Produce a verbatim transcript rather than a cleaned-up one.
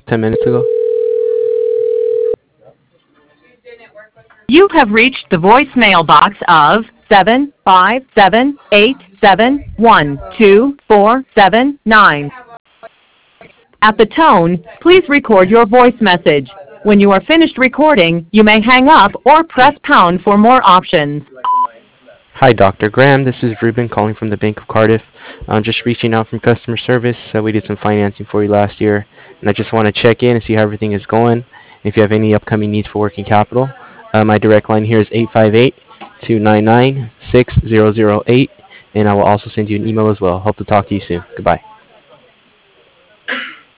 ten minutes ago. You have reached the voicemail box of seven five seven eight seven one two four seven nine. At the tone, please record your voice message. When you are finished recording, you may hang up or press pound for more options. Hi, Doctor Graham. This is Ruben calling from the Bank of Cardiff. I'm just reaching out from customer service. Uh, we did some financing for you last year, and I just want to check in and see how everything is going. If you have any upcoming needs for working capital, uh, my direct line here is eight five eight, two nine nine, six zero zero eight, and I will also send you an email as well. Hope to talk to you soon. Goodbye.